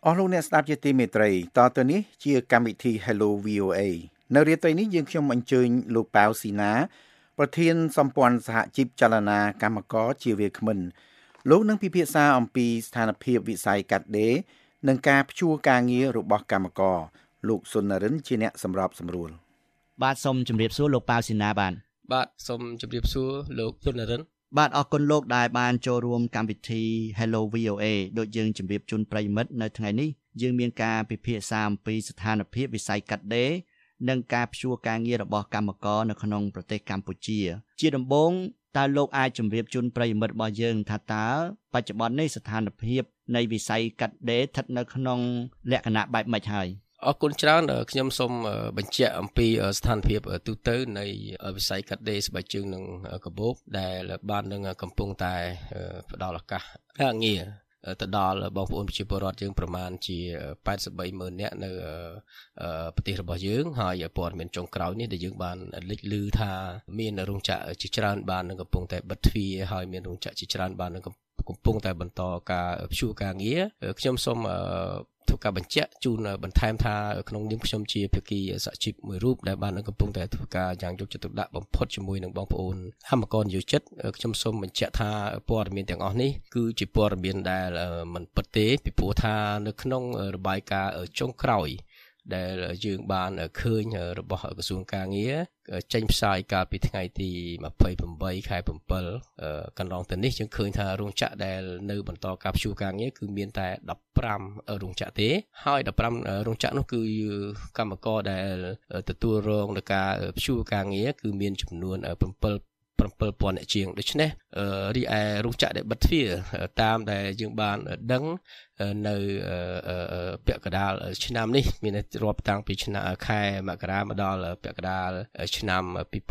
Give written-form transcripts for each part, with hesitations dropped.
អស់លោកអ្នកស្ដាប់ជាទីមេត្រីតទៅនេះជាកម្មវិធី Hello VOA នៅរាត្រីនេះយើងខ្ញុំអញ្ជើញលោកប៉ៅស៊ីណាប្រធានសម្ព័ន្ធសហជីពចលនាកម្មករជាវាគ្មិនលោកនឹងពិភាក្សាអំពីស្ថានភាពវិស័យកាត់ដេរនិងការព្យួរការងាររបស់កម្មករលោកសុននរិនជាអ្នកសម្របសម្រួលបាទសូមជម្រាបសួរលោកប៉ៅស៊ីណាបាទសូមជម្រាបសួរលោកសុននរិនបាទអរគុណលោកដែលបានចូលរួមកម្មវិធី Hello VOA ដូចយើងជម្រាបជូនប្រិយមិត្តនៅថ្ងៃនេះយើងមានការពិភាក្សាអំពីស្ថានភាពវិស័យកាត់ដេរនិងការព្យួរការងាររបស់កម្មករនៅក្នុងប្រទេសកម្ពុជាជាដំបូងតើលោកអាចជម្រាបជូនប្រិយមិត្តរបស់យើងថាតើបច្ចុប្បន្ននេះស្ថានភាពនៃវិស័យកាត់ដេរស្ថិតនៅក្នុងលក្ខណៈបែបម៉េចហើយអរគុណច្រើនខ្ញុំសូមបញ្ជាក់អំពីស្ថានភាពទូទៅនៃវិស័យកាត់ដេរស្បែកជើងនិងកាបូបដែលបាននឹងកំពុងតែផ្ដល់ឱកាសការងារទៅដល់បងប្អូនប្រជាពលរដ្ឋយើងប្រមាណជា83,000 នាក់នៅប្រទេសរបស់យើងហើយព័ត៌មានចុងក្រោយនេះដែលយើងបានលេចឮថាមានរោងចក្រជាច្រើនបាននឹងកំពុងតែបិទទ្វារហើយមានរោងចក្រជាច្រើនបាននឹងកំពុងតែបន្តការព្យួរការងារខ្ញុំសូមធ្វើការបញ្ជាក់ជូនបន្ថែមថាក្នុងនាមខ្ញុំជាភាគីសហជីពមួយរូបដែលបានកំពុងតែធ្វើការយ៉ាងយកចិត្តទុកដាក់បំផុតជាមួយនឹងបងប្អូនកម្មករនិយោជិតខ្ញុំសូមបញ្ជាក់ថាព័ត៌មានទាំងអស់នេះគឺជាព័ត៌មានដែលមិនពិតទេពីព្រោះថានៅក្នុងរបាយការណ៍ចុងក្រោយដែលយើងបានឃើញរបស់ក្រសួងការងារចេញផ្សាយកាលពីថ្ងៃទី28ខែ7កន្លងទៅនេះយើងឃើញថារោងចក្រដែលនៅបន្តការព្យួរការងារគឺមានតែ15រោងចក្រទេហើយ15រោងចក្រនោះគឺកម្មករដែលទទួលរងនឹងការព្យួរការងារគឺមានចំនួន7,000 អ្នកជាងដូច្នេះរីឯរោងចក្រដែលបិទទ្វារតាមដែលយើងបានដឹងនៅពាក់កណ្ដាលឆ្នាំនេះមានរាប់តាំងពីឆ្នាំខែមករាមកដល់ពាក់កណ្ដាលឆ្នាំ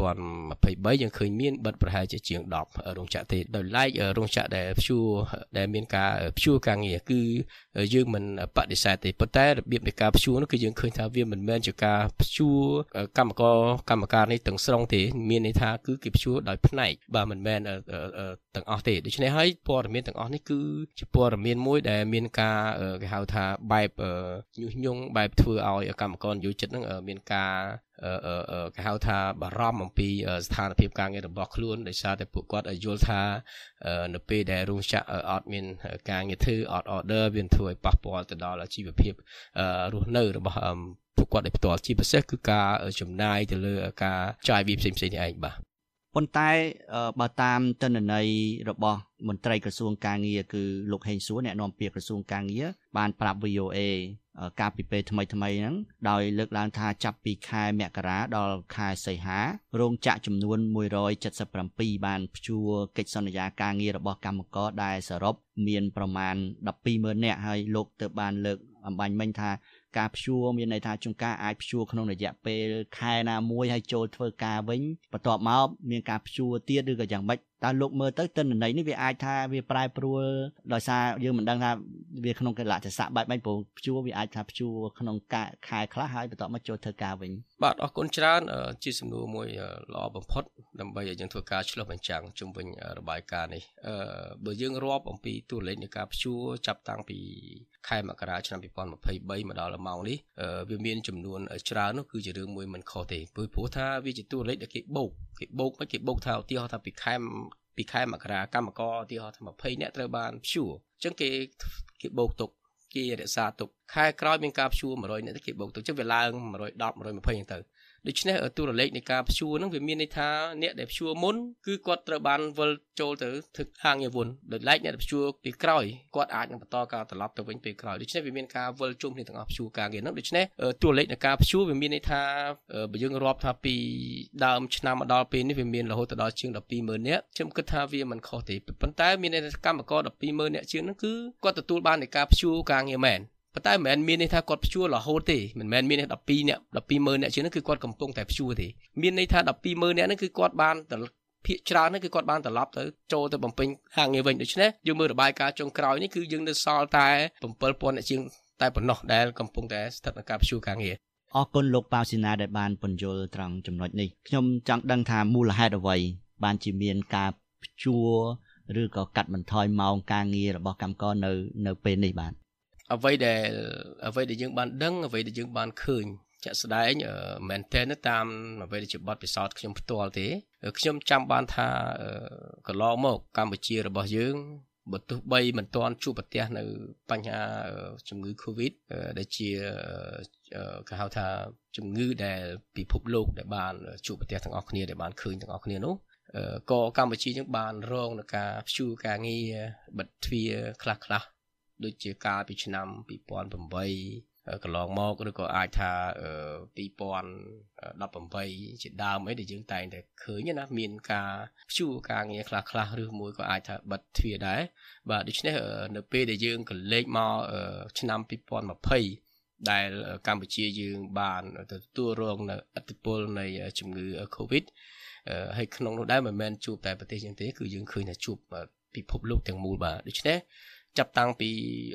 2023យើងឃើញមានបិទប្រហែលជាង10រោងចក្រទេដោយឡែករោងចក្រដែលព្យួរដែលមានការព្យួរការងារគឺយើងមិនបដិសេធទេប៉ុន្តែរបៀបនៃការព្យួរនោះគឺយើងឃើញថាវាមិនមែនជាការព្យួរកម្មការនេះទាំងស្រុងទេមានន័យថាគឺគេព្យួរដោយផ្នែកបាទមិនមែនទាំងអស់ទេដូច្នេះហើយព័ត៌មានទាំងអស់នេះគឺជាព័ត៌មានមួយដែលមានការគេហៅថាបែបញុះញង់បែបធ្វើឲ្យកម្មករនិយោជិតនឹងមានការគេហៅថាបារម្ភអំពីស្ថានភាពការងាររបស់ខ្លួនដោយសារតែពួកគាត់យល់ថានៅពេលដែលរោងចក្រអត់មានការងារធ្វើអត់ order វាធ្វើឲ្យប៉ះពាល់ទៅដល់ជីវភាពរស់នៅរបស់ពួកគាត់ដោយផ្ទាល់ជាពិសេសគឺការចំណាយទៅលើការចាយវាផ្សេងៗនេះឯងបាទប៉ុន្តែបើតាមទិន្នន័យរបស់មន្ត្រីក្រសួងការងារគឺលោកហេងសួរអ្នកនាំពាក្យក្រសួងការងារបានប្រាប់ VOA កាលពីពេលថ្មីហ្នឹងដោយលើកឡើងថាចាប់ពីខែមករាដល់ខែសីហារោងចក្រចំនួន177បានព្យួរកិច្ចសន្យាការងាររបស់កម្មករដែលសរុបមានប្រមាណ 12,000 នាក់ហើយលោកទើបបានលើកអំបញ្ញមិញថាការព្យួរមានន័យថាជួនកាលអាចព្យួរក្នុងរយៈពេលខែណាមួយហើយចូលធ្វើការវិញបន្ទាប់មកមានការព្យួរទៀតឬក៏យ៉ាងម៉េចតើលោកមើលទៅទិន្នន័យនេះវាអាចថាវាប្រែប្រួលដោយសារយើងមិនដឹងថាវាក្នុងកលៈទេសៈបែបម៉េចព្រោះព្យួរវាអាចថាព្យួរក្នុងខែខ្លះហើយបន្ទាប់មកចូលធ្វើការវិញបាទអរគុណច្រើនជាសំណួរមួយល្អបំផុតដើម្បីឲ្យយើងធ្វើការឆ្លុះបញ្ចាំងជុំវិញរបាយការណ៍នេះបើយើងរាប់អំពីតួលេខនៃការព្យួរចាប់តាំងពីខែមករាឆ្នាំ2023មកដល់ម៉ោងនេះវាមានចំនួនច្រើននោះគឺជារឿងមួយមិនខុសទេព្រោះថាវាជាតួលេខដែលគេបូកថាឧទាហរណ៍ថាពីខែមករាកម្មករឧទាហរណ៍ថា20នាក់ត្រូវបានព្យួរអញ្ចឹងគេបូកទុកគេរក្សាទុកខែក្រោយមានការព្យួរ100នាក់គេបូកទុកអញ្ចឹងវាឡើង110 120អញ្ចឹងទៅដូច្នេះតួលេខនៃការព្យួរហ្នឹងវាមានន័យថាអ្នកដែលព្យួរមុនគឺគាត់ត្រូវបានវិលចូលទៅធ្វើហាងងារវុនដោយឡែកអ្នកដែលព្យួរពីក្រោយគាត់អាចនឹងបន្តការត្រឡប់ទៅវិញពេលក្រោយដូច្នេះវាមានការវិលជុំគ្នាទាំងអស់ព្យួរការងារហ្នឹងដូច្នេះតួលេខនៃការព្យួរវាមានន័យថាបើយើងរាប់ថាពីដើមឆ្នាំមកដល់ពេលនេះវាមានរហូតដល់ជាង 12,000 នាក់ខ្ញុំគិតថាវាមិនខុសទេប៉ុន្តែមានន័យថាកម្មករ 12,000 នាក់ជាងហ្នឹងគឺគាត់ទទួលបាននៃការព្យួរការងារមែនប៉ុន្តែមិនមែនមានន័យថាគាត់ព្យួររហូតទេមិនមែនមាន12នាក់ 12,000 នាក់ជាងហ្នឹងគឺគាត់កំពុងតែព្យួរទេមានន័យថា 12,000 នាក់ហ្នឹងគឺគាត់បានភាគច្រើនហ្នឹងគឺគាត់បានត្រឡប់ទៅចូលទៅបំពេញហាងងារវិញដូច្នេះយើងមើលរបាយការណ៍ចុងក្រោយនេះគឺយើងនៅសល់តែ 7,000 នាក់ជាងតែប៉ុណ្ណោះដែលកំពុងតែស្ថិតក្នុងការព្យួរការងារអរគុណលោកប៉ៅស៊ីណាដែលបានពន្យល់ត្រង់ចំណុចនេះខ្ញុំចង់ដឹងថាមូលហេតុអ្វីបានជាមានការព្យួរឬក៏កាត់បន្ថយម៉ោងការងាររបស់កម្មករនៅពេលនេះបាទអ្វីដែលយើងបានដឹងអ្វីដែលយើងបានឃើញចាក់ស្ដែងមែនតើតាមអ្វីដែលជាបទពិសោធន៍ខ្ញុំផ្ទាល់ទេខ្ញុំចាំបានថាកន្លងមកកម្ពុជារបស់យើងបើទោះបីមិនទាន់ជួបប្រទះនៅបញ្ហាជំងឺ Covid ដែលជាគេហៅថាជំងឺដែលពិភពលោកដែលបានជួបប្រទះទាំងអស់គ្នាដែលបានឃើញទាំងអស់គ្នានោះក៏កម្ពុជាយើងបានរងនឹងការព្យួរការងារបិទទ្វារខ្លះដូចជាកាលពីឆ្នាំ2008កន្លងមកឬក៏អាចថា2018ជាដើមអីដែលយើងតែងតែឃើញណាមានការព្យួរការងារខ្លះឬមួយក៏អាចថាបិទទ្វារដែរបាទដូច្នេះនៅពេលដែលយើងក៏លេខមកឆ្នាំ2020ដែលកម្ពុជាយើងបានទទួលរងនៅឥទ្ធិពលនៃជំងឺ Covid ហើយក្នុងនោះដែរមិនមែនជួបតែប្រទេសយើងទេគឺយើងឃើញថាជួបពិភពលោកទាំងមូលបាទដូច្នេះចាប់តាំងពី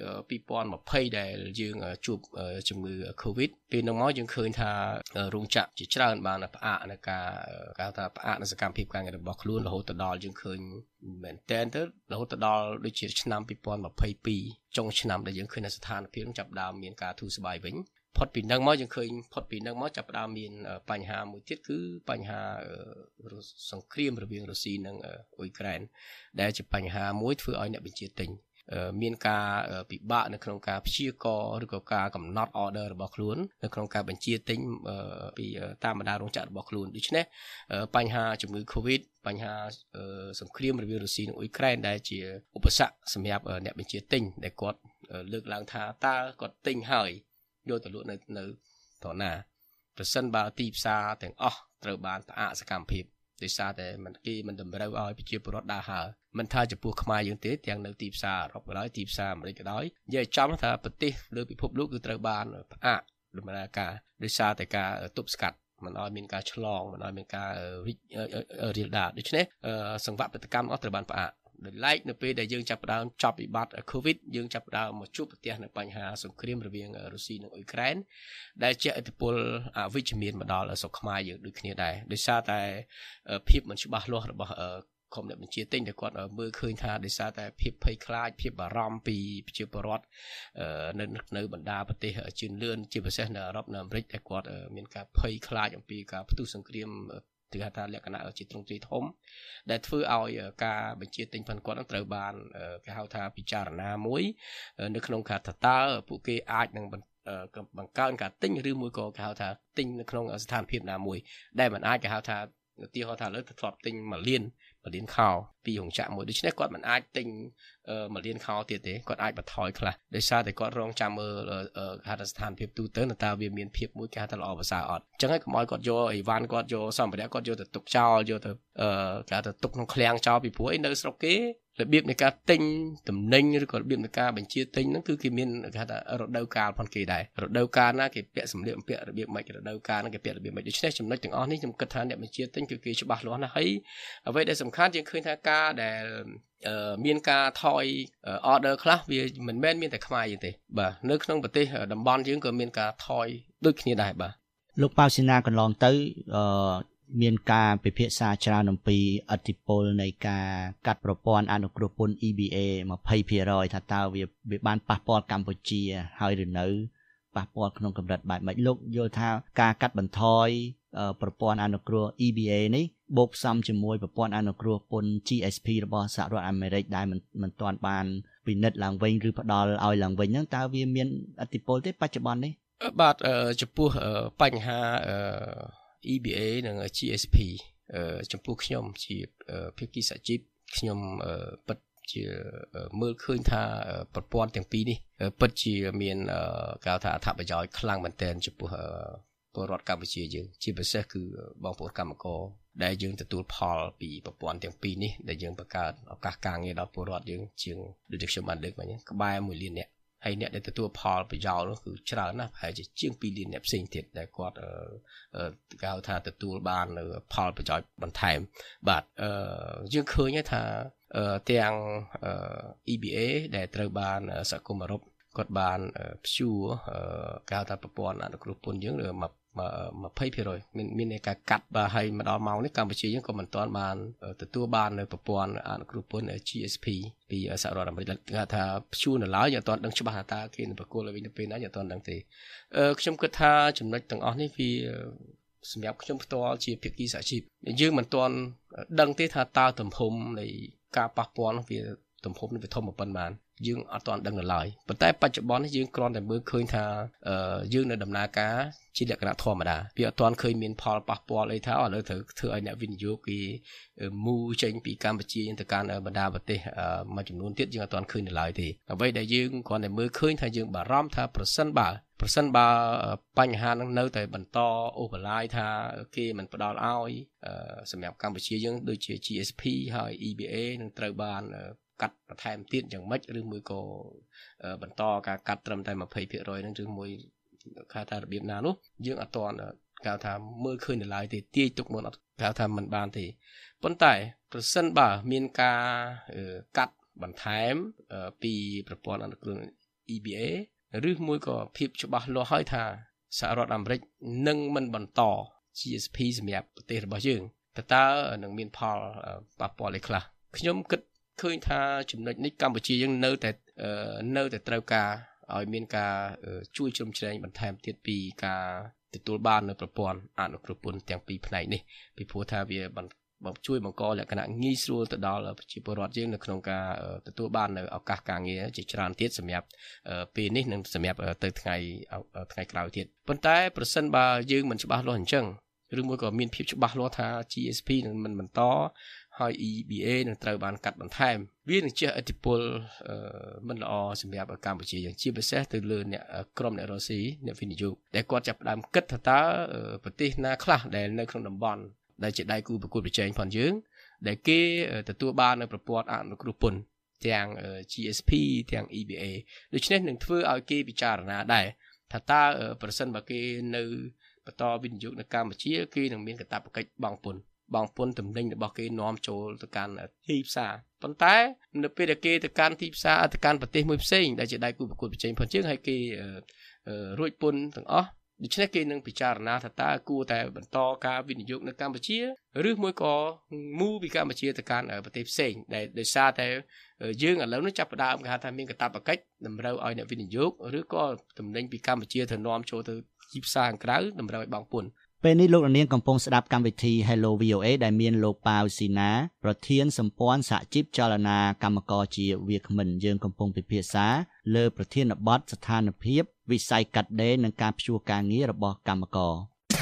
2020ដែលយើងជួបជំងឺ Covid ពេលនោះមកយើងឃើញថារោងចក្រជាច្រើនបានផ្អាកនៅការគេហៅថាផ្អាកនៅសកម្មភាពការងាររបស់ខ្លួនរហូតដល់យើងឃើញមែនតើទៅរហូតដល់ដូចជាឆ្នាំ2022ចុងឆ្នាំដែលយើងឃើញស្ថានភាពចាប់ដើមមានការធូរស្បើយវិញផុតពីនឹងមកយើងឃើញផុតពីនឹងមកចាប់ដើមមានបញ្ហាមួយទៀតគឺបញ្ហាសង្គ្រាមរវាងរុស្ស៊ីនិងអ៊ុយក្រែនដែលជាបញ្ហាមួយធ្វើឲ្យអ្នកបញ្ជាទិញមានការពិបាកនៅក្នុងការព្យាករណ៍ឬក៏ការកំណត់ order របស់ខ្លួននៅក្នុងការបញ្ជាទិញពីតាមបណ្ដារោងចក្ររបស់ខ្លួនដូច្នេះបញ្ហាជំងឺ Covid បញ្ហាសង្គ្រាមរវាងរុស្ស៊ីនិងអ៊ុយក្រែនដែលជាឧបសគ្គសម្រាប់អ្នកបញ្ជាទិញដែលគាត់លើកឡើងថាតើគាត់ទិញហើយយកទៅលក់នៅត្រង់ណាប្រសិនបើទីផ្សារទាំងអស់ត្រូវបានផ្អាកសកម្មភាពដោយសារតែមិនតម្រូវឲ្យប្រជាពលរដ្ឋដើរហើរមិនថាចំពោះខ្មែរយើងទេទាំងនៅទីផ្សារអឺរ៉ុបក៏ដោយទីផ្សារអាមេរិកក៏ដោយនិយាយចំថាប្រទេសលើពិភពលោកគឺត្រូវបានផ្អាកដំណើរការដោយសារតែការទប់ស្កាត់មិនឲ្យមានការឆ្លងមិនឲ្យមានការរាលដាលដូច្នេះសង្វាក់បដកម្មអស់ត្រូវបានផ្អាកដោយឡែកនៅពេលដែលយើងចាប់ផ្ដើមចប់វិបត្តិ Covid យើងចាប់ផ្ដើមមកជួបប្រទះនៅបញ្ហាសង្គ្រាមរវាងរុស្ស៊ីនិងអ៊ុយក្រែនដែលជាឥទ្ធិពលអវិជ្ជមានមកដល់ស្រុកខ្មែរយើងដូចគ្នាដែរដោយសារតែភាពមិនច្បាស់លាស់របស់ក្រុមអ្នកបញ្ជាទិញដែលគាត់មើលឃើញថាដោយសារតែភាពភ័យខ្លាចភាពបារម្ភពីប្រជាពលរដ្ឋនៅបណ្ដាប្រទេសជឿនលឿនជាពិសេសនៅអឺរ៉ុបនៅអាមេរិកដែលគាត់មានការភ័យខ្លាចអំពីការផ្ទុះសង្គ្រាមគឺហៅថាលក្ខណៈជាទ្រង់ទ្រាយធំដែលធ្វើឲ្យការបញ្ជាទិញផាន់គាត់នឹងត្រូវបានគេហៅថាពិចារណាមួយនៅក្នុងការតើពួកគេអាចនឹងបង្កើនការទិញឬមួយក៏គេហៅថាទិញនៅក្នុងស្ថានភាពណាមួយដែលมันអាចគេហៅថាឧទាហរណ៍ថាលើធ្លាប់ទិញ1លានខោពីរោងចក្រមួយដូច្នេះគាត់មិនអាចទិញ1លានខោទៀតទេគាត់អាចបន្ថយខ្លះដោយសារតែគាត់រងចាំមើលគេហៅថាស្ថានភាពទូទៅតើវាមានភាពមួយគេហៅថាល្អប្រសើរអត់អញ្ចឹងហើយកុំឲ្យគាត់យកអីវ៉ាន់គាត់យកសម្ភារៈគាត់យកទៅទុកចោលយកទៅគេហៅថាទុកក្នុងឃ្លាំងចោលពីព្រោះនៅស្រុកគេរបៀបនៃការទិញទំនិញឬក៏របៀបនៃការបញ្ជាទិញហ្នឹងគឺគេមានគេហៅថារដូវកាលផងគេដែររដូវកាលណាគេពាក់សម្លៀកបំពាក់របៀបម៉េចរដូវកាលហ្នឹងគេពាក់របៀបម៉េចដូច្នេះចំណុចទាំងអស់នេះខ្ញុំគិតថាអ្នកបញ្ជាទិញគឺគេច្បាស់លាស់ណាស់ហើយអ្វីដែលសំខាន់យើងឃើញថាការដែលមានការថយ order ខ្លះវាមិនមែនមានតែខ្មែរយើងទេបាទនៅក្នុងប្រទេសតំបន់យើងក៏មានការថយដូចគ្នាដែរបាទលោកប៉ៅស៊ីណាកន្លងទៅមានការពិភាក្សាច្រើនអំពីឥទ្ធិពលនៃការកាត់ប្រព័ន្ធអនុគ្រោះពន្ធ EBA 20% ថាតើវាបានប៉ះពាល់កម្ពុជាហើយឬនៅប៉ះពាល់ក្នុងកម្រិតបែបម៉េចលោកយល់ថាការកាត់បន្ថយប្រព័ន្ធអនុគ្រោះ EBA នេះបូកផ្សំជាមួយប្រព័ន្ធអនុគ្រោះពន្ធ GSP របស់សហរដ្ឋអាមេរិកដែលមិនទាន់បានពិនិត្យឡើងវិញឬផ្ដល់ឲ្យឡើងវិញហ្នឹងតើវាមានឥទ្ធិពលទេបច្ចុប្បន្ននេះបាទចំពោះបញ្ហា EBA និង GSP ចំពោះខ្ញុំជាភាគីសហជីពខ្ញុំពិតជាមើលឃើញថាប្រព័ន្ធទាំងពីរនេះពិតជាមានគេហៅថាអត្ថប្រយោជន៍ខ្លាំងមែនទែនចំពោះពលរដ្ឋកម្ពុជាយើងជាពិសេសគឺបងប្អូនកម្មករដែលយើងទទួលផលពីប្រព័ន្ធទាំងពីរនេះដែលយើងបង្កើតឱកាសការងារដល់ពលរដ្ឋយើងជាងដូចខ្ញុំបានលើកមកហ្នឹងក្បែរ1លាននាក់ហើយអ្នកដែលទទួលផលប្រយោជន៍នោះគឺច្រើនណាស់ប្រហែលជាង2លានអ្នកផ្សេងទៀតដែលគាត់គេហៅថាទទួលបាននៅផលប្រយោជន៍បន្ថែមបាទយើងឃើញថាទាំង EBA ដែលត្រូវបានសហគមន៍អឺរ៉ុបគាត់បានព្យួរគេហៅថាប្រព័ន្ធអនុគ្រោះពន្ធយើង 20%មានការកាត់បាទហើយមកដល់ម៉ោងនេះកម្ពុជាយើងក៏មិនទាន់បានទទួលបាននៅប្រព័ន្ធអនុគ្រោះពន្ធ GSP ពីសហរដ្ឋអាមេរិកគេថាព្យួរនៅឡើយអត់ទាន់ដឹងច្បាស់ថាគេនឹងប្រគល់ឲ្យវិញទៅពេលណាអត់ទាន់ដឹងទេខ្ញុំគិតថាចំណុចទាំងអស់នេះវាសម្រាប់ខ្ញុំផ្ទាល់ជាភាគីសហជីពយើងមិនទាន់ដឹងទេថាតើទំហំនៃការប៉ះពាល់វាទំហំនេះវាធំប៉ុណ្ណាយើងអត់ទាន់ដឹងនៅឡើយប៉ុន្តែបច្ចុប្បន្ននេះយើងគ្រាន់តែមើលឃើញថាយើងនៅដំណើរការជាលក្ខណៈធម្មតាវាអត់ទាន់ឃើញមានផលប៉ះពាល់អីថាឥឡូវត្រូវធ្វើឲ្យអ្នកវិនិយោគគេមូចេញពីកម្ពុជាទៅកាន់បណ្ដាប្រទេសមួយចំនួនទៀតយើងអត់ទាន់ឃើញនៅឡើយទេអ្វីដែលយើងគ្រាន់តែមើលឃើញថាយើងបារម្ភថាប្រសិនបើបញ្ហានឹងនៅតែបន្តអូសបន្លាយថាគេមិនផ្ដល់ឲ្យសម្រាប់កម្ពុជាយើងដូចជា GSP ហើយ EBA នឹងត្រូវបានកាត់បន្ថែមទៀតយ៉ាងម៉េចឬមួយក៏បន្តការកាត់ត្រឹមតែ 20% ហ្នឹងឬមួយគេថារបៀបណានោះយើងអត់ទាន់គេថាមើលឃើញនៅឡើយទេទាយទុកមុនអត់គេថាមិនបានទេប៉ុន្តែប្រសិនបើមានការកាត់បន្ថែមពីប្រព័ន្ធអនុគ្រោះ EBA ឬមួយក៏ភាពច្បាស់លាស់ហើយថាសហរដ្ឋអាមេរិកនឹងមិនបន្ត GSP សម្រាប់ប្រទេសរបស់យើងតើនឹងមានផលប៉ះពាល់អីខ្លះខ្ញុំគិតឃើញថាចំណុចនេះកម្ពុជាយើងនៅតែត្រូវការឲ្យមានការជួយជ្រោមជ្រែងបន្ថែមទៀតពីការទទួលបាននៅប្រព័ន្ធអនុគ្រោះពន្ធទាំងពីរផ្នែកនេះពីព្រោះថាវាជួយបង្កលក្ខណៈងាយស្រួលទៅដល់ប្រជាពលរដ្ឋយើងនៅក្នុងការទទួលបាននៅឱកាសការងារជាច្រើនទៀតសម្រាប់ពេលនេះនិងសម្រាប់ទៅថ្ងៃក្រោយទៀតប៉ុន្តែប្រសិនបើយើងមិនច្បាស់លាស់អញ្ចឹងឬមួយក៏មានភាពច្បាស់លាស់ថា GSP នឹងមិនបន្តហើយ EBA នឹងត្រូវបានកាត់បន្ថែមវានឹងជះឥទ្ធិពលមិនល្អសម្រាប់កម្ពុជាយ៉ាងជាពិសេសទៅលើអ្នកក្រុមអ្នករ៉ូស៊ីអ្នកវិនិយោគដែលគាត់ចាប់ផ្ដើមគិតថាតើប្រទេសណាខ្លះដែលនៅក្នុងតំបន់ដែលជាដៃគូប្រកួតប្រជែងផងយើងដែលគេទទួលបាននៅប្រព័ន្ធអនុគ្រោះពន្ធទាំង GSP ទាំង EBA ដូច្នេះនឹងធ្វើឲ្យគេពិចារណាដែរថាតើប្រសិនបើគេនៅបន្តវិនិយោគនៅកម្ពុជាគេនឹងមានកាតព្វកិច្ចបង់ពន្ធទំនិញរបស់គេនាំចូលទៅកាន់ទីផ្សារប៉ុន្តែនៅពេលដែលគេទៅកាន់ទីផ្សារទៅកាន់ប្រទេសមួយផ្សេងដែលជាដៃគូប្រកួតប្រជែងផងយើងហើយគេរួចពន្ធទាំងអស់ដូច្នេះគេនឹងពិចារណាថាតើគួរតែបន្តការវិនិយោគនៅកម្ពុជាឬមួយក៏មូលពីកម្ពុជាទៅកាន់ប្រទេសផ្សេងដែលដោយសារតែយើងឥឡូវនេះចាប់ផ្ដើមគេហៅថាមានកាតព្វកិច្ចតម្រូវឲ្យអ្នកវិនិយោគឬក៏ទំនិញពីកម្ពុជាទៅនាំចូលទៅទីផ្សារក្រៅតម្រូវឲ្យបង់ពន្ធពេលនេះលោកនាងកំពុងស្ដាប់កម្មវិធី Hello VOA ដែលមានលោកប៉ាវស៊ីណាប្រធានសម្ព័ន្ធសហជីពចលនាកម្មករជាវាគ្មិនយើងកំពុងពិភាក្សាលើប្រធានបទស្ថានភាពវិស័យកាត់ដេរនិងការព្យួរការងាររបស់កម្មករ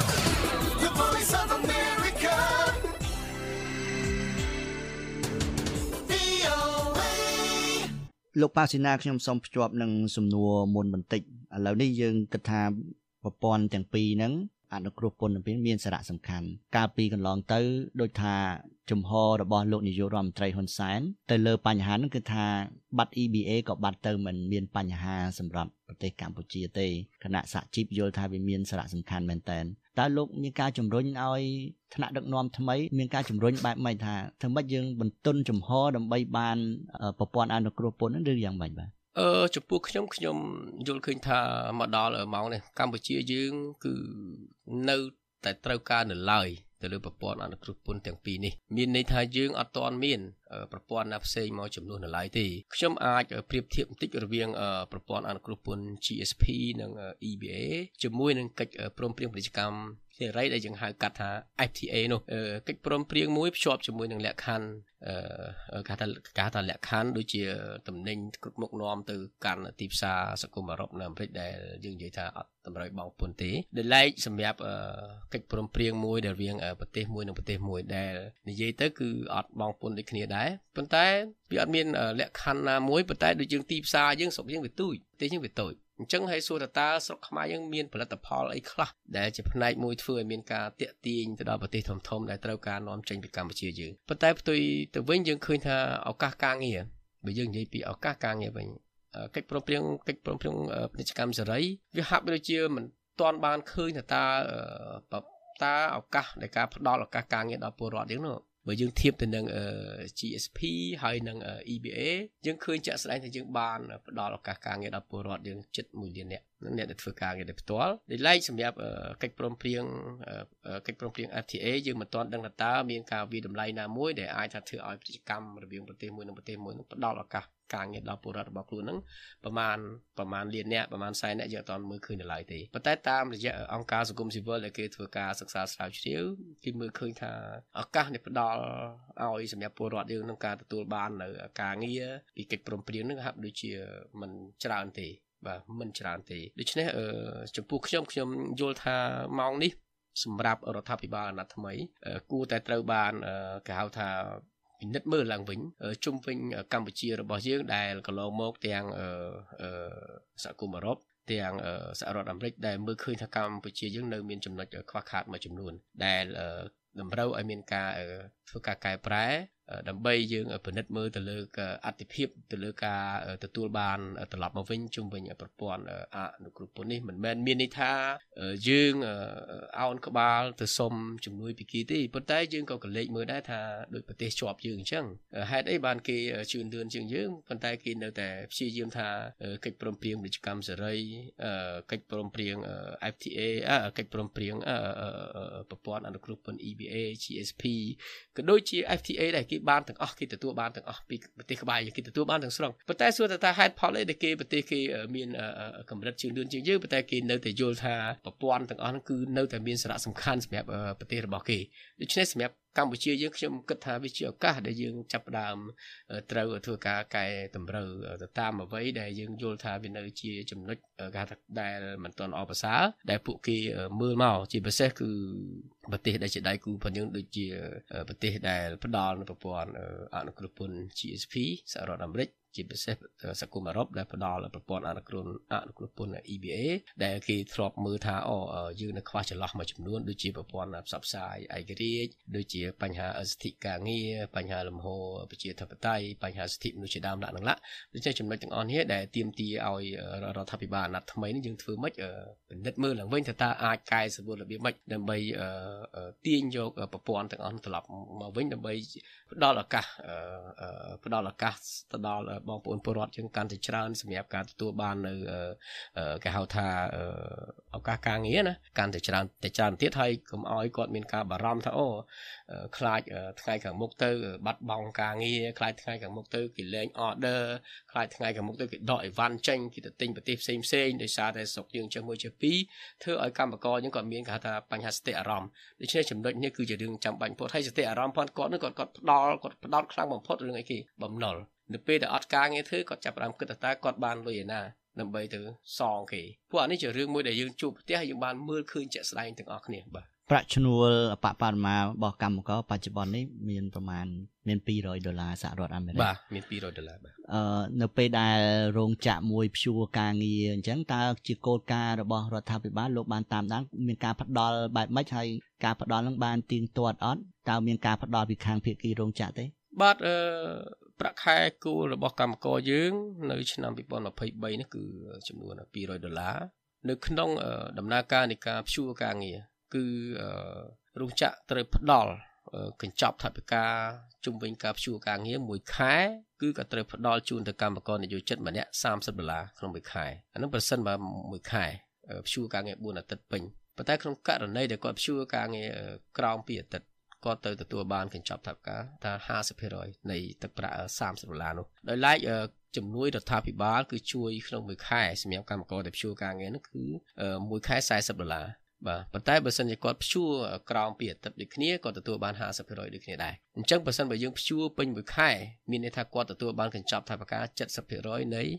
លោកប៉ាវស៊ីណាខ្ញុំសូមភ្ជាប់នឹងសំណួរមុនបន្តិចឥឡូវនេះយើងគិតថាប្រព័ន្ធទាំងពីរហ្នឹងអនុគ្រោះពន្ធទាំងពីរមានសារៈសំខាន់កាលពីកន្លងទៅដូចថាជំហររបស់លោកនាយករដ្ឋមន្ត្រីហ៊ុនសែនទៅលើបញ្ហាហ្នឹងគឺថាបាត់ EBA ក៏បាត់ទៅមិនមានបញ្ហាសម្រាប់ប្រទេសកម្ពុជាទេគណៈសហជីពយល់ថាវាមានសារៈសំខាន់មែនតើតើលោកមានការជំរុញឲ្យថ្នាក់ដឹកនាំថ្មីមានការជំរុញបែបម៉េចថាធ្វើម៉េចយើងបន្ទន់ជំហរដើម្បីបានប្រព័ន្ធអនុគ្រោះពន្ធហ្នឹងឬយ៉ាងម៉េចបាទចំពោះខ្ញុំយល់ឃើញថាមកដល់ម៉ោងនេះកម្ពុជាយើងគឺនៅតែត្រូវការនៅឡើយទៅលើប្រព័ន្ធអនុគ្រោះពន្ធទាំងពីរនេះមានន័យថាយើងអត់ទាន់មានប្រព័ន្ធណាផ្សេងមកជំនួសនៅឡើយទេខ្ញុំអាចប្រៀបធៀបបន្តិចរវាងប្រព័ន្ធអនុគ្រោះពន្ធ GSP និង EBA ជាមួយនឹងកិច្ចព្រមព្រៀងពាណិជ្ជកម្មសេរីដែលយើងហៅកាត់ថា FTA នោះកិច្ចព្រមព្រៀងមួយភ្ជាប់ជាមួយនឹងលក្ខខណ្ឌគេថាលក្ខខណ្ឌដូចជាតំណែងគ្រប់មុខនាំទៅកាន់ទីផ្សារសង្គមអឺរ៉ុបនៅអាមេរិកដែលយើងនិយាយថាអត់តម្រូវបង់ពន្ធទេដែលឡែកសម្រាប់កិច្ចព្រមព្រៀងមួយដែលរវាងប្រទេសមួយនិងប្រទេសមួយដែលនិយាយទៅគឺអត់បង់ពន្ធដូចគ្នាដែរប៉ុន្តែវាអត់មានលក្ខខណ្ឌណាមួយប៉ុន្តែដូចយើងទីផ្សារយើងស្រុកយើងវាទូចប្រទេសយើងវាតូចអញ្ចឹងហើយសួរតើស្រុកខ្មែរយើងមានផលិតផលអីខ្លះដែលជាផ្នែកមួយធ្វើឲ្យមានការតាក់ទាញទៅដល់ប្រទេសធំៗដែលត្រូវការនាំចេញពីកម្ពុជាយើងប៉ុន្តែផ្ទុយទៅវិញយើងឃើញថាឱកាសការងារបើយើងនិយាយពីឱកាសការងារវិញកិច្ចព្រមព្រៀងពាណិជ្ជកម្មសេរីវាហាក់ដូចជាមិនទាន់បានឃើញថាតើឱកាសនៃការផ្ដល់ឱកាសការងារដល់ពលរដ្ឋយើងនោះបើយើងធៀបទៅនឹង GSP ហើយនឹង EBA យើងឃើញជាក់ស្ដែងថាយើងបានផ្ដល់ឱកាសការងារដល់ពលរដ្ឋយើងជិត1លាននាក់អ្នកដែលធ្វើការងារដោយផ្ទាល់ដោយឡែកសម្រាប់កិច្ចព្រមព្រៀងFTA យើងមិនទាន់ដឹងថាតើមានការវិតម្លៃណាមួយដែលអាចថាធ្វើឲ្យពាណិជ្ជកម្មរវាងប្រទេសមួយនិងប្រទេសមួយនឹងផ្ដល់ឱកាសការងារដល់ពលរដ្ឋរបស់ខ្លួននឹងប្រមាណលានអ្នកប្រមាណ40អ្នកយើងអត់ទាន់មើលឃើញដល់ឡើយទេប៉ុន្តែតាមរយៈអង្គការសង្គមស៊ីវិលដែលគេធ្វើការសិក្សាស្រាវជ្រាវគេមើលឃើញថាឱកាសនេះផ្ដល់ឲ្យសម្រាប់ពលរដ្ឋយើងក្នុងការទទួលបាននៅការងារពីកិច្ចព្រមព្រៀងនឹងហាក់ដូចជាមិនច្រើនទេបាទមិនច្រើនទេដូច្នេះចំពោះខ្ញុំយល់ថាម៉ោងនេះសម្រាប់រដ្ឋាភិបាលអាណត្តិថ្មីគួរតែត្រូវបានគេហៅថាពិនិត្យមើលឡើងវិញជុំវិញកម្ពុជារបស់យើងដែលកន្លងមកទាំងសហគមន៍អឺរ៉ុបទាំងសហរដ្ឋអាមេរិកដែលមើលឃើញថាកម្ពុជាយើងនៅមានចំណុចខ្វះខាតមួយចំនួនដែលតម្រូវឲ្យមានការធ្វើការកែប្រែដើម្បីយើងពិនិត្យមើលទៅលើអត្ថិភាពទៅលើការទទួលបានត្រឡប់មកវិញជុំវិញប្រព័ន្ធអនុគ្រោះពន្ធនេះមិនមែនមានន័យថាយើងអោនក្បាលទៅសុំជំនួយពីគេទេប៉ុន្តែយើងក៏កលេចមើលដែរថាដូចប្រទេសជាប់យើងអញ្ចឹងហេតុអីបានគេជឿនលឿនជាងយើងប៉ុន្តែគេនៅតែព្យាយាមថាកិច្ចព្រមព្រៀងពាណិជ្ជកម្មសេរីកិច្ចព្រមព្រៀង FTA កិច្ចព្រមព្រៀងប្រព័ន្ធអនុគ្រោះពន្ធ EBA GSP ក៏ដូចជា FTA ដែរគេបានទាំងអស់គេទទួលបានទាំងអស់ពីប្រទេសក្បែរគេទទួលបានទាំងស្រុងប៉ុន្តែសួរថាហេតុផលអីដែលគេប្រទេសគេមានកម្រិតជឿនលឿនជាងយើងប៉ុន្តែគេនៅតែយល់ថាប្រព័ន្ធទាំងអស់ហ្នឹងគឺនៅតែមានសារៈសំខាន់សម្រាប់ប្រទេសរបស់គេដូច្នេះសម្រាប់កម្ពុជាយើងខ្ញុំគិតថាវាជាឱកាសដែលយើងចាប់ផ្ដើមត្រូវធ្វើការកែតម្រូវទៅតាមអ្វីដែលយើងយល់ថាវានៅជាចំណុចគេថាដែលមិនទាន់អបអរសាដែលពួកគេមើលមកជាពិសេសគឺប្រទេសដែលជាដៃគូផងយើងដូចជាប្រទេសដែលផ្ដល់នៅប្រព័ន្ធអនុគ្រោះពន្ធ GSP សហរដ្ឋអាមេរិកជាពិសេសសហគមន៍អឺរ៉ុបដែលផ្ដល់ប្រព័ន្ធអនុគ្រោះពន្ធ EBA ដែលគេធ្លាប់មើលថាយើងនៅខ្វះចន្លោះមួយចំនួនដូចជាប្រព័ន្ធផ្សព្វផ្សាយឯករាជ្យដូចជាបញ្ហាសិទ្ធិការងារបញ្ហាលំហប្រជាធិបតេយ្យបញ្ហាសិទ្ធិមនុស្សជាដើមដាក់នឹងឡាដូច្នេះចំណុចទាំងអស់នេះដែលទាមទារឲ្យរដ្ឋាភិបាលអាណត្តិថ្មីនេះយើងធ្វើម៉េចពិនិត្យមើលឡើងវិញថាអាចកែសម្រួលរបៀបម៉េចដើម្បីទាញយកប្រព័ន្ធទាំងអស់ត្រឡប់មកវិញដើម្បីផ្ដល់ឱកាសទៅដល់បងប្អូនពលរដ្ឋយើងកាន់តែច្រើនសម្រាប់ការទទួលបាននៅគេហៅថាឱកាសការងារណាកាន់តែច្រើនទៀតហើយកុំឲ្យគាត់មានការបារម្ភថាខ្លាចថ្ងៃខាងមុខទៅបាត់បង់ការងារខ្លាចថ្ងៃខាងមុខទៅគេលែង order ខ្លាចថ្ងៃខាងមុខទៅគេដកអីវ៉ាន់ចេញគេទៅទិញប្រទេសផ្សេងដោយសារតែស្រុកយើងចេះមួយជាពីរធ្វើឲ្យកម្មករយើងគាត់មានគេហៅថាបញ្ហាសតិអារម្មណ៍ដូច្នេះចំណុចនេះគឺជារឿងចាំបាច់បំផុតហើយសតិអារម្មណ៍គាត់ផ្ដោតខ្លាំងបំផុតរឿងអីគេបំណុលនៅពេលដែលអត់ការងារធ្វើគាត់ចាប់ផ្ដើមគិតថាគាត់បានលុយឯណាដើម្បីទៅសងគេពួកអានេះជារឿងមួយដែលយើងជួបផ្ទះយើងបានមើលឃើញជាក់ស្ដែងទាំងអស់គ្នាបាទប្រាក់ឈ្នួលបមារបស់កម្មករបច្ចុប្បន្ននេះមានប្រមាណមាន$200សហរដ្ឋអាមេរិកបាទមាន$200បាទនៅពេលដែលរោងចក្រមួយព្យួរការងារអញ្ចឹងតើជាគោលការណ៍របស់រដ្ឋាភិបាលលោកបានតាមដានមានការផ្ដល់បែបម៉េចហើយការផ្ដល់នឹងបានទៀងទាត់អត់តើមានការផ្ដល់ពីខាងភាគីរោងចក្រទេបាទប្រាក់ខែគោលរបស់កម្មករយើងនៅឆ្នាំ2023នេះគឺចំនួន$200នៅក្នុងដំណើរការនៃការព្យួរការងារគឺរោងចក្រត្រូវផ្ដល់កញ្ចប់ថវិកាជុំវិញការព្យួរការងារមួយខែគឺក៏ត្រូវផ្ដល់ជូនទៅកម្មករនិយោជិតម្នាក់$30ក្នុងមួយខែអានោះប្រសិនបើមួយខែព្យួរការងារ4អាទិត្យពេញប៉ុន្តែក្នុងករណីដែលគាត់ព្យួរការងារក្រោម2អាទិត្យគាត់ទៅទទួលបានកញ្ចប់ថវិកាថា 50% នៃទឹកប្រាក់$30នោះដោយឡែកជំនួយរដ្ឋាភិបាលគឺជួយក្នុងមួយខែសម្រាប់កម្មករដែលព្យួរការងារនោះគឺមួយខែ$40បាទប៉ុន្តែបើសិនជាគាត់ព្យួរក្រោម2អាទិត្យដូចគ្នាគាត់ទទួលបាន 50% ដូចគ្នាដែរអញ្ចឹងបើសិនបើយើងព្យួរពេញមួយខែមានន័យថាគាត់ទទួលបានកញ្ចប់ថវិកា 70% នៃ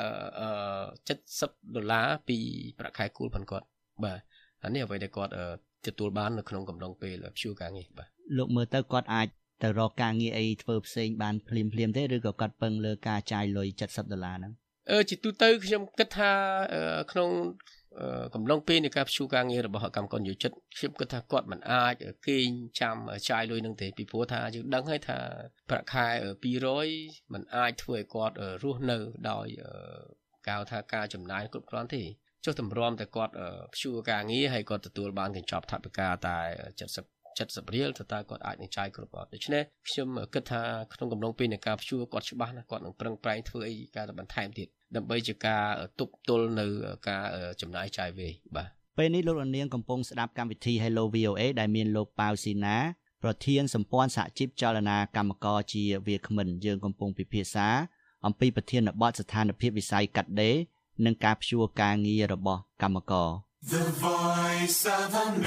$70ពីប្រាក់ខែគោលផងគាត់បាទអានេះអ្វីដែលគាត់ទទួលបាននៅក្នុងកំឡុងពេលព្យួរការងារបាទលោកមើលទៅគាត់អាចទៅរកការងារអីធ្វើផ្សេងបានភ្លាមទេឬក៏គាត់ពឹងលើការចាយលុយ$70ហ្នឹងជាទូទៅខ្ញុំគិតថាក្នុងកំឡុងពេលនៃការព្យួរការងាររបស់កម្មករនិយោជិតខ្ញុំគិតថាគាត់មិនអាចគេងចាំចាយលុយនឹងទេពីព្រោះថាយើងដឹងហើយថាប្រាក់ខែ200មិនអាចធ្វើឲ្យគាត់រស់នៅដោយការចំណាយគ្រប់គ្រាន់ទេចុះតម្រាំតែគាត់ព្យួរការងារហើយគាត់ទទួលបានកញ្ចប់ថវិកាតែ70រៀលទៅតើគាត់អាចនឹងចាយគ្រប់អត់ដូច្នេះខ្ញុំគិតថាក្នុងកំឡុងពេលនៃការព្យួរគាត់ច្បាស់ណាស់គាត់នឹងប្រឹងប្រែងធ្វើអីការបន្ថែមទៀតដើម្បីជាការទប់ទល់នៅការចំណាយចាយវេបាទពេលនេះលោកនាងកំពុងស្ដាប់កម្មវិធី Hello VOA ដែលមានលោកប៉ាវស៊ីណាប្រធានសម្ព័ន្ធសហជីពចលនាកម្មករជាវាគ្មិនយើងកំពុងពិភាក្សាអំពីប្រធានបទស្ថានភាពវិស័យកាត់ដេរនិងការព្យួរការងាររបស់កម្មករ The Voice of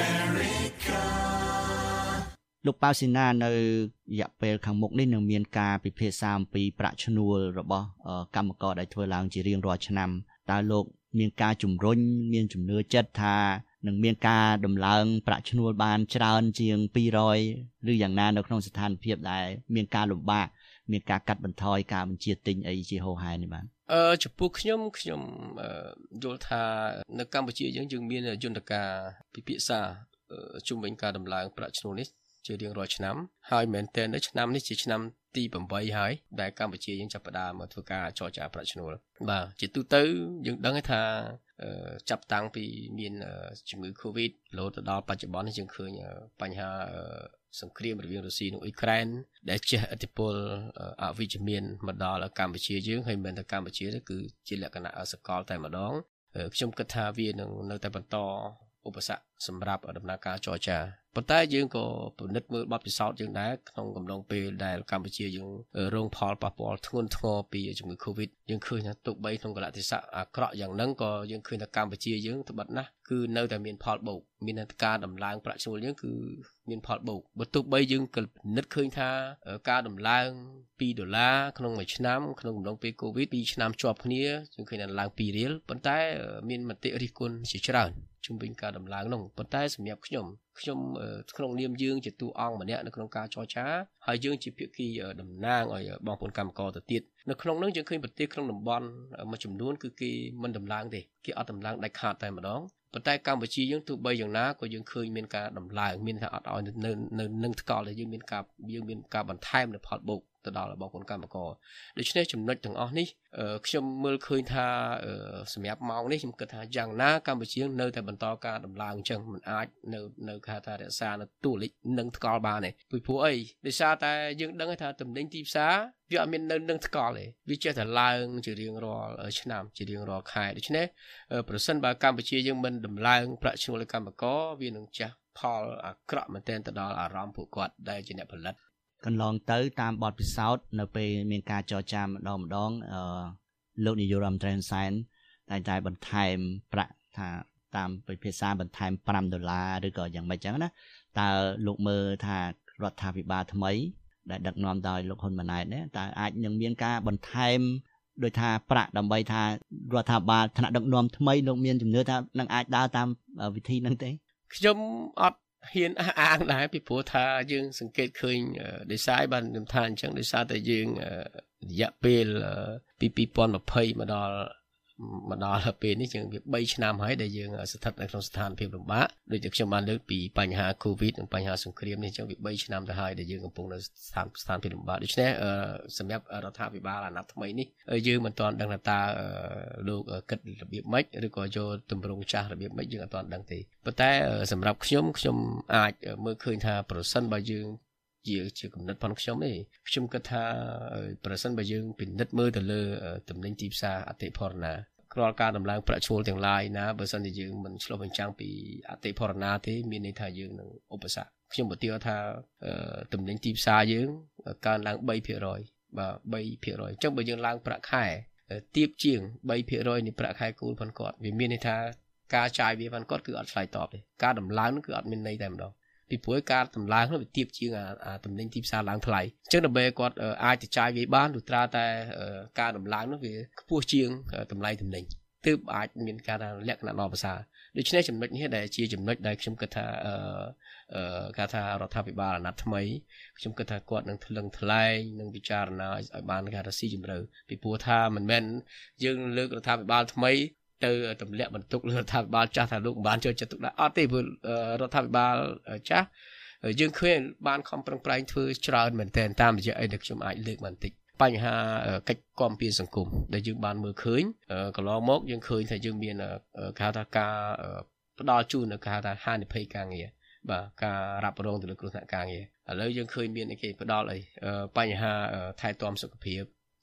America លោកប៉ាវស៊ីណានៅរយៈពេលខាងមុខនេះនឹងមានការពិភាក្សាអំពីប្រាក់ឈ្នួលរបស់កម្មករដែលធ្វើឡើងជារៀងរាល់ឆ្នាំតើលោកមានការជំរុញមានជំនឿចិត្តថានឹងមានការដំឡើងប្រាក់ឈ្នួលបានច្រើនជាង200ឬយ៉ាងណានៅក្នុងស្ថានភាពដែលមានការលំបាកមានការកាត់បន្ថយការបញ្ជាទិញអីជាហូរហែនេះបាទចំពោះខ្ញុំយល់ថានៅកម្ពុជាយើងមានយន្តការពិភាក្សាជុំវិញការដំឡើងប្រាក់ឈ្នួលនេះជារៀងរាល់ឆ្នាំហើយមែនតើនៅឆ្នាំនេះជាឆ្នាំទី8ហើយដែលកម្ពុជាយើងចាប់ផ្ដើមមកធ្វើការចរចាប្រាក់ឈ្នួលបាទជាទូទៅយើងដឹងថាចាប់តាំងពីមានជំងឺ Covid រហូតដល់បច្ចុប្បន្ននេះយើងឃើញបញ្ហាសង្គ្រាមរវាងរុស្ស៊ីនិងអ៊ុយក្រែនដែលជះឥទ្ធិពលអវិជ្ជមានមកដល់កម្ពុជាយើងហើយមិនតែកម្ពុជាទេគឺជាលក្ខណៈសកលតែម្ដងខ្ញុំគិតថាវានឹងនៅតែបន្តឧបសគ្គសម្រាប់ដំណើរការចរចាប៉ុន្តែយើងក៏ពិនិត្យមើលបទពិសោធន៍យើងដែរក្នុងកំឡុងពេលដែលកម្ពុជាយើងរងផលប៉ះពាល់ធ្ងន់ធ្ងរពីជំងឺ Covid យើងឃើញថាទោះបីក្នុងកលៈទេសៈអាក្រក់យ៉ាងហ្នឹងក៏យើងឃើញថាកម្ពុជាយើងត្បិតណាស់គឺនៅតែមានផលបូកមានការដំឡើងប្រាក់ឈ្នួលយើងគឺមានផលបូកបើទោះបីយើងក៏ពិនិត្យឃើញថាការដំឡើង$2ក្នុងមួយឆ្នាំក្នុងកំឡុងពេល Covid 2ឆ្នាំជាប់គ្នាយើងឃើញថាឡើង2រៀលប៉ុន្តែមានមតិរិះគន់ជាច្រើនជុំវិញការដំឡើងនោះប៉ុន្តែសម្រាប់ខ្ញុំក្នុងនាមយើងជាតួអង្គម្នាក់នៅក្នុងការចរចាហើយយើងជាភាគីតំណាងឲ្យបងប្អូនកម្មករទៅទៀតនៅក្នុងនោះយើងឃើញប្រទេសក្នុងតំបន់មួយចំនួនគឺគេមិនដំឡើងទេគេអត់ដំឡើងដាច់ខាតតែម្ដងប៉ុន្តែកម្ពុជាយើងទោះបីយ៉ាងណាក៏យើងឃើញមានការដំឡើងមានថាអត់ឲ្យនៅនឹងថ្កល់ដែលយើងមានការបន្ថែមនៅផលបូកទៅដល់បងប្អូនកម្មករដូច្នេះចំណុចទាំងអស់នេះខ្ញុំមើលឃើញថាសម្រាប់ម៉ោងនេះខ្ញុំគិតថាយ៉ាងណាកម្ពុជានៅតែបន្តការដំឡើងអញ្ចឹងមិនអាចនៅគេថារក្សានៅតួលេខនឹងថ្កល់បានទេពីព្រោះអីដោយសារតែយើងដឹងថាតំណែងទីផ្សារវាអត់មាននៅនឹងថ្កល់ទេវាចេះតែឡើងជារៀងរាល់ឆ្នាំជារៀងរាល់ខែដូច្នេះប្រសិនបើកម្ពុជាយើងមិនដំឡើងប្រាក់ឈ្នួលកម្មករវានឹងចាស់ផលអាក្រក់មែនទែនទៅដល់អារម្មណ៍ពួកគាត់ដែលជាអ្នកផលិតកន្លងទៅតាមបទពិសោធន៍នៅពេលមានការចរចាម្ដងលោកនាយករដ្ឋមន្ត្រីហ៊ុនសែនតែបន្ថែមប្រាក់ថាតាមពិភាក្សាបន្ថែម$5ឬក៏យ៉ាងម៉េចចឹងណាតើលោកមើលថារដ្ឋាភិបាលថ្មីដែលដឹកនាំដោយលោកហ៊ុនម៉ាណែតនេះតើអាចនឹងមានការបន្ថែមដោយថាប្រាក់ដើម្បីថារដ្ឋាភិបាលថ្នាក់ដឹកនាំថ្មីលោកមានជំនឿថានឹងអាចដើរតាមវិធីហ្នឹងទេខ្ញុំអត់ហ៊ានអះអាងដែរពីព្រោះថាយើងសង្កេតឃើញដោយសារបានខ្ញុំថាអញ្ចឹងដោយសារតែយើងរយៈពេលពី2020មកដល់ពេលនេះយើងវា3ឆ្នាំហើយដែលយើងស្ថិតនៅក្នុងស្ថានភាពលំបាកដូចជាខ្ញុំបានលើកពីបញ្ហា Covid និងបញ្ហាសង្គ្រាមនេះអញ្ចឹងវា3ឆ្នាំទៅហើយដែលយើងកំពុងនៅស្ថានភាពលំបាកដូច្នេះសម្រាប់រដ្ឋាភិបាលអាណត្តិថ្មីនេះយើងមិនទាន់ដឹងថាតើលោកគិតរបៀបម៉េចឬក៏យកទម្រង់ចាស់របៀបម៉េចយើងអត់ទាន់ដឹងទេប៉ុន្តែសម្រាប់ខ្ញុំអាចមើលឃើញថាប្រសិនបើយើងជាគំនិតផងខ្ញុំទេខ្ញុំគិតថាប្រសិនបើយើងពិនិត្យមើលទៅលើតំណែងទីផ្សារអតិផរណារាល់ការដំឡើងប្រាក់ឈ្នួលទាំងឡាយណាបើសិនជាយើងមិនឆ្លុះបញ្ចាំងពីអតិផរណាទេមានន័យថាយើងនឹងឧបសគ្គខ្ញុំឧទាហរណ៍ថាតំណែងទីផ្សារយើងកើនឡើង 3% បាទ 3% អញ្ចឹងបើយើងឡើងប្រាក់ខែទៀបជាង 3% នៃប្រាក់ខែគោលផងគាត់វាមានន័យថាការចាយវាផងគាត់គឺអត់ឆ្លើយតបទេការដំឡើងនោះគឺអត់មានន័យតែម្ដងពីព្រោះការតម្លើងនោះវាទៀបជាងតំណែងទីផ្សារឡើងថ្លៃអញ្ចឹងដើម្បីគាត់អាចទៅចាយវាបានលុះត្រាតែការតម្លើងនោះវាខ្ពស់ជាងតម្លៃតំណែងទើបអាចមានការលក្ខណៈល្អប្រសើរដូច្នេះចំណុចនេះដែលជាចំណុចដែលខ្ញុំគិតថាគេថារដ្ឋាភិបាលអាណត្តិថ្មីខ្ញុំគិតថាគាត់នឹងថ្លឹងថ្លែងនឹងពិចារណាឲ្យបានការរស៊ីជម្រៅពីព្រោះថាមិនមែនយើងលើករដ្ឋាភិបាលថ្មីទៅទម្លាក់បន្ទុកលើរដ្ឋាភិបាលចាស់ថាលោកមិនបានចូលចិត្តទុកដាក់អត់ទេព្រោះរដ្ឋាភិបាលចាស់យើងឃើញបានខំប្រឹងប្រែងធ្វើច្រើនមែនទែនតាមរយៈអីដែលខ្ញុំអាចលើកបន្តិចបញ្ហាកិច្ចគាំពារសង្គមដែលយើងបានមើលឃើញកន្លងមកយើងឃើញថាយើងមានគេហៅថាការផ្ដល់ជូននៅគេហៅថាហានិភ័យការងារបាទការរ៉ាប់រងទៅលើគ្រោះថ្នាក់ការងារឥឡូវយើងឃើញមានគេផ្ដល់អីបញ្ហាថែទាំសុខភាព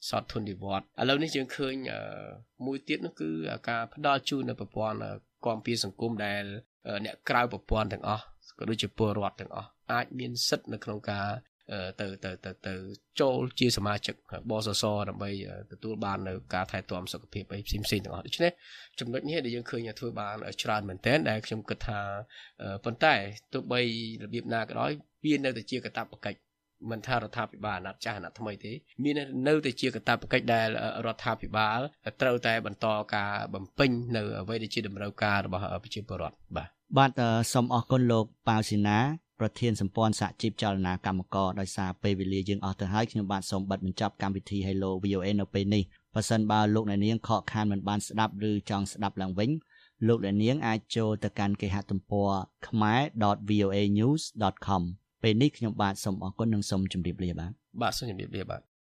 សតធននិវត្តឥឡូវនេះយើងឃើញមួយទៀតនោះគឺការផ្ដល់ជូននៅប្រព័ន្ធគាំពារសង្គមដែលអ្នកក្រៅប្រព័ន្ធទាំងអស់ក៏ដូចជាពលរដ្ឋទាំងអស់អាចមានសិទ្ធិនៅក្នុងការទៅចូលជាសមាជិកបសសដើម្បីទទួលបាននៅការថែទាំសុខភាពផ្សេងៗទាំងអស់ដូច្នេះចំណុចនេះដែលយើងឃើញធ្វើបានច្រើនមែនទែនដែលខ្ញុំគិតថាប៉ុន្តែទោះបីរបៀបណាក៏ដោយវានៅតែជាកាតព្វកិច្ចមិនថារដ្ឋាភិបាលអាណត្តិចាស់អាណត្តិថ្មីទេមាននៅតែជាកាតព្វកិច្ចដែលរដ្ឋាភិបាលត្រូវតែបន្តការបំពេញនៅអ្វីដែលជាតម្រូវការរបស់ប្រជាពលរដ្ឋបាទសូមអរគុណលោកប៉ាវស៊ីណាប្រធានសម្ព័ន្ធសហជីពចលនាកម្មករដោយសារពេលវេលាយើងអស់ទៅហើយខ្ញុំបាទសូមបិទបញ្ចប់កម្មវិធី Hello VOA នៅពេលនេះបើសិនបើលោកអ្នកនាងខកខានមិនបានស្ដាប់ឬចង់ស្ដាប់ឡើងវិញលោកអ្នកនាងអាចចូលទៅកាន់គេហទំព័រ khmer.voanews.com ពេលនេះខ្ញុំបាទសូមអរគុណនិងសូមជម្រាបលាបាទសូមជម្រាបលាបាទ